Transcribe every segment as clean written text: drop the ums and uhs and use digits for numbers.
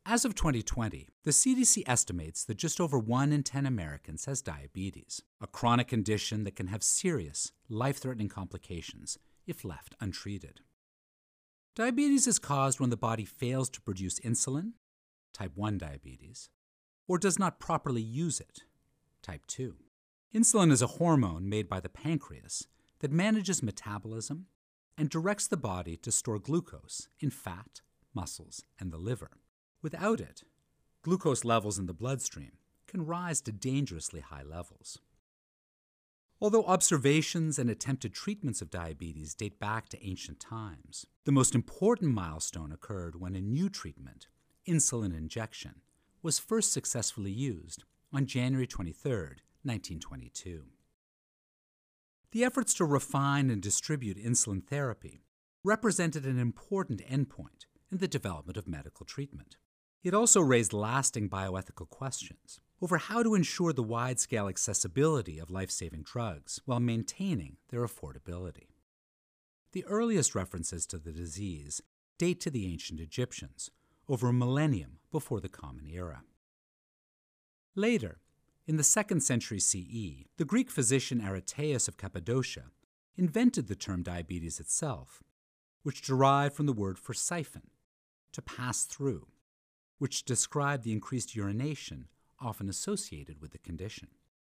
As of 2020, the CDC estimates that just over 1 in 10 Americans has diabetes, a chronic condition that can have serious, life-threatening complications if left untreated. Diabetes is caused when the body fails to produce insulin, type 1 diabetes, or does not properly use it, type 2. Insulin is a hormone made by the pancreas that manages metabolism and directs the body to store glucose in fat, muscles, and the liver. Without it, glucose levels in the bloodstream can rise to dangerously high levels. Although observations and attempted treatments of diabetes date back to ancient times, the most important milestone occurred when a new treatment, insulin injection, was first successfully used on January 23, 1922. The efforts to refine and distribute insulin therapy represented an important endpoint in the development of medical treatment. It also raised lasting bioethical questions over how to ensure the wide-scale accessibility of life-saving drugs while maintaining their affordability. The earliest references to the disease date to the ancient Egyptians, over a millennium before the Common Era. Later, in the 2nd century CE, the Greek physician Aretaeus of Cappadocia invented the term diabetes itself, which derived from the word for siphon, to pass through, which described the increased urination often associated with the condition.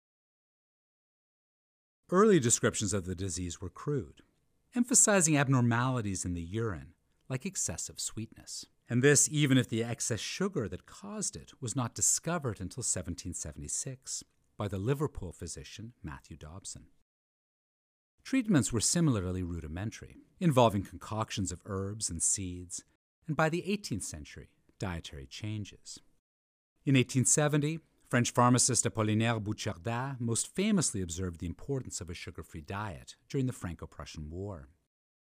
Early descriptions of the disease were crude, emphasizing abnormalities in the urine, like excessive sweetness. And this even if the excess sugar that caused it was not discovered until 1776 by the Liverpool physician Matthew Dobson. Treatments were similarly rudimentary, involving concoctions of herbs and seeds, and by the 18th century, dietary changes. In 1870, French pharmacist Apollinaire Bouchardat most famously observed the importance of a sugar-free diet during the Franco-Prussian War.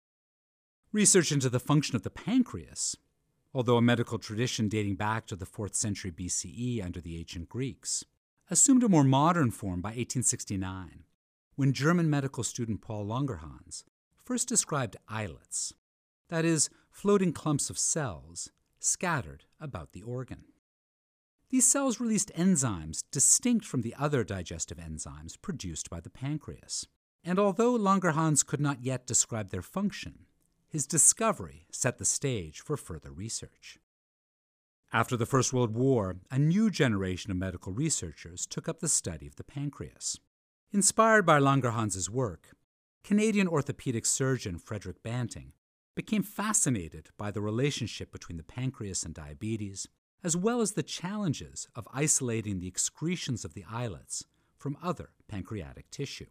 Research into the function of the pancreas, although a medical tradition dating back to the 4th century BCE under the ancient Greeks, assumed a more modern form by 1869, when German medical student Paul Langerhans first described islets, that is, floating clumps of cells scattered about the organ. These cells released enzymes distinct from the other digestive enzymes produced by the pancreas. And although Langerhans could not yet describe their function, his discovery set the stage for further research. After the First World War, a new generation of medical researchers took up the study of the pancreas. Inspired by Langerhans's work, Canadian orthopedic surgeon Frederick Banting became fascinated by the relationship between the pancreas and diabetes, as well as the challenges of isolating the excretions of the islets from other pancreatic tissue.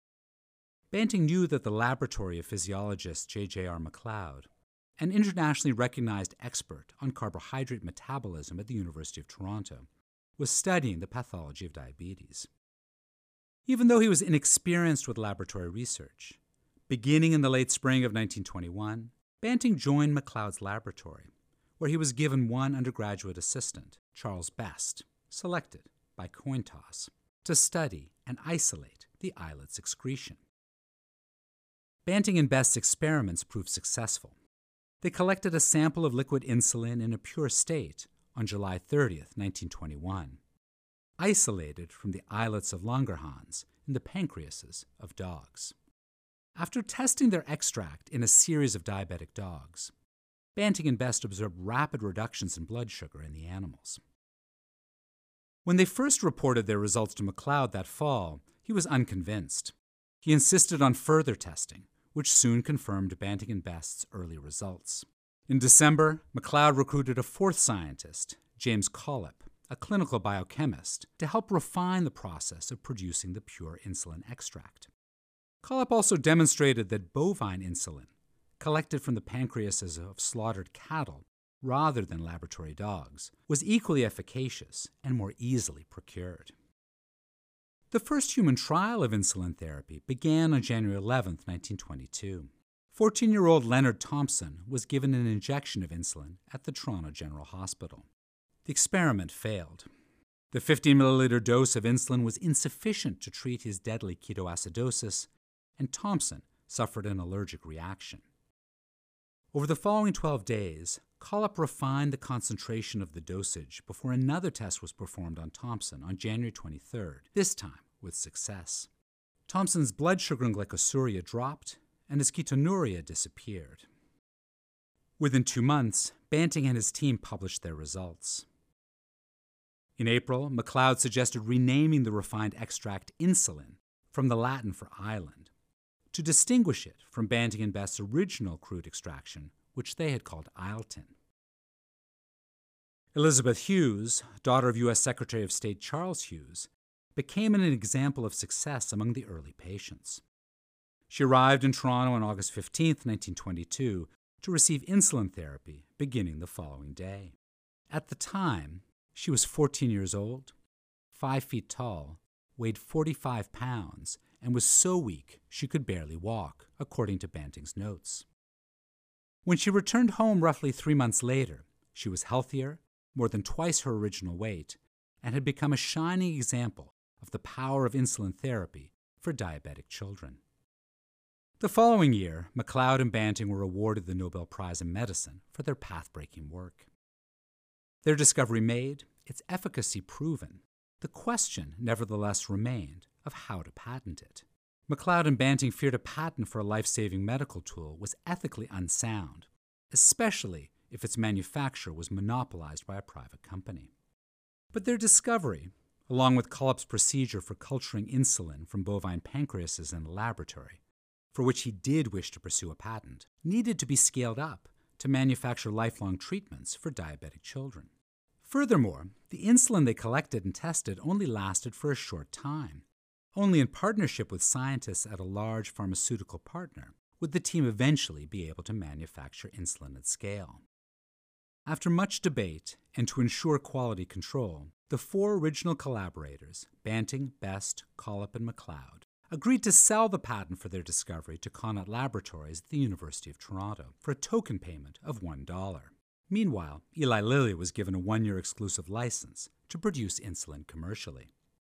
Banting knew that the laboratory of physiologist J.J.R. MacLeod, an internationally recognized expert on carbohydrate metabolism at the University of Toronto, was studying the pathology of diabetes. Even though he was inexperienced with laboratory research, beginning in the late spring of 1921, Banting joined MacLeod's laboratory, where he was given one undergraduate assistant, Charles Best, selected by coin toss, to study and isolate the islet's excretion. Banting and Best's experiments proved successful. They collected a sample of liquid insulin in a pure state on July 30, 1921, isolated from the islets of Langerhans in the pancreases of dogs. After testing their extract in a series of diabetic dogs, Banting and Best observed rapid reductions in blood sugar in the animals. When they first reported their results to MacLeod that fall, he was unconvinced. He insisted on further testing, which soon confirmed Banting and Best's early results. In December, MacLeod recruited a fourth scientist, James Collip, a clinical biochemist, to help refine the process of producing the pure insulin extract. Collip also demonstrated that bovine insulin, collected from the pancreases of slaughtered cattle rather than laboratory dogs, was equally efficacious and more easily procured. The first human trial of insulin therapy began on January 11, 1922. 14-year-old Leonard Thompson was given an injection of insulin at the Toronto General Hospital. The experiment failed. The 15-milliliter dose of insulin was insufficient to treat his deadly ketoacidosis, and Thompson suffered an allergic reaction. Over the following 12 days, Collip refined the concentration of the dosage before another test was performed on Thompson on January 23rd, this time with success. Thompson's blood sugar and glycosuria dropped, and his ketonuria disappeared. Within 2 months, Banting and his team published their results. In April, MacLeod suggested renaming the refined extract insulin, from the Latin for island, to distinguish it from Banting and Best's original crude extraction, which they had called Ileton. Elizabeth Hughes, daughter of U.S. Secretary of State Charles Hughes, became an example of success among the early patients. She arrived in Toronto on August 15, 1922, to receive insulin therapy beginning the following day. At the time, she was 14 years old, 5 feet tall, weighed 45 pounds, and was so weak she could barely walk, according to Banting's notes. When she returned home roughly 3 months later, she was healthier, more than twice her original weight, and had become a shining example of the power of insulin therapy for diabetic children. The following year, MacLeod and Banting were awarded the Nobel Prize in Medicine for their path-breaking work. Their discovery made, its efficacy proven, the question nevertheless remained of how to patent it. MacLeod and Banting feared a patent for a life-saving medical tool was ethically unsound, especially if its manufacture was monopolized by a private company. But their discovery, along with Collip's procedure for culturing insulin from bovine pancreases in a laboratory, for which he did wish to pursue a patent, needed to be scaled up to manufacture lifelong treatments for diabetic children. Furthermore, the insulin they collected and tested only lasted for a short time. Only in partnership with scientists at a large pharmaceutical partner would the team eventually be able to manufacture insulin at scale. After much debate and to ensure quality control, the 4 original collaborators, Banting, Best, Collip, and MacLeod, agreed to sell the patent for their discovery to Connaught Laboratories at the University of Toronto for a token payment of $1. Meanwhile, Eli Lilly was given a 1-year exclusive license to produce insulin commercially.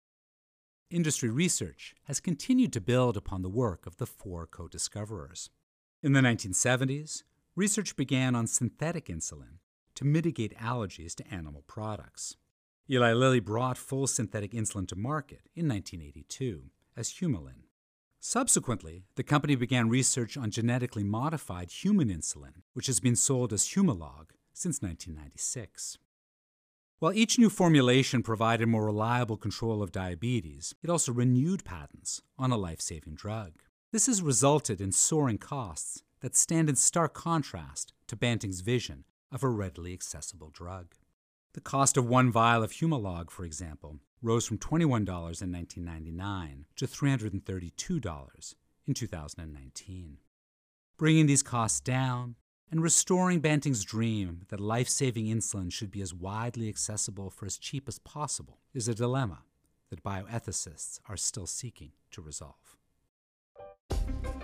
Industry research has continued to build upon the work of the 4 co-discoverers. In the 1970s, research began on synthetic insulin to mitigate allergies to animal products. Eli Lilly brought full synthetic insulin to market in 1982 as Humulin. Subsequently, the company began research on genetically modified human insulin, which has been sold as Humalog since 1996. While each new formulation provided more reliable control of diabetes, it also renewed patents on a life-saving drug. This has resulted in soaring costs that stand in stark contrast to Banting's vision of a readily accessible drug. The cost of 1 vial of Humalog, for example, rose from $21 in 1999 to $332 in 2019. Bringing these costs down and restoring Banting's dream that life-saving insulin should be as widely accessible for as cheap as possible is a dilemma that bioethicists are still seeking to resolve.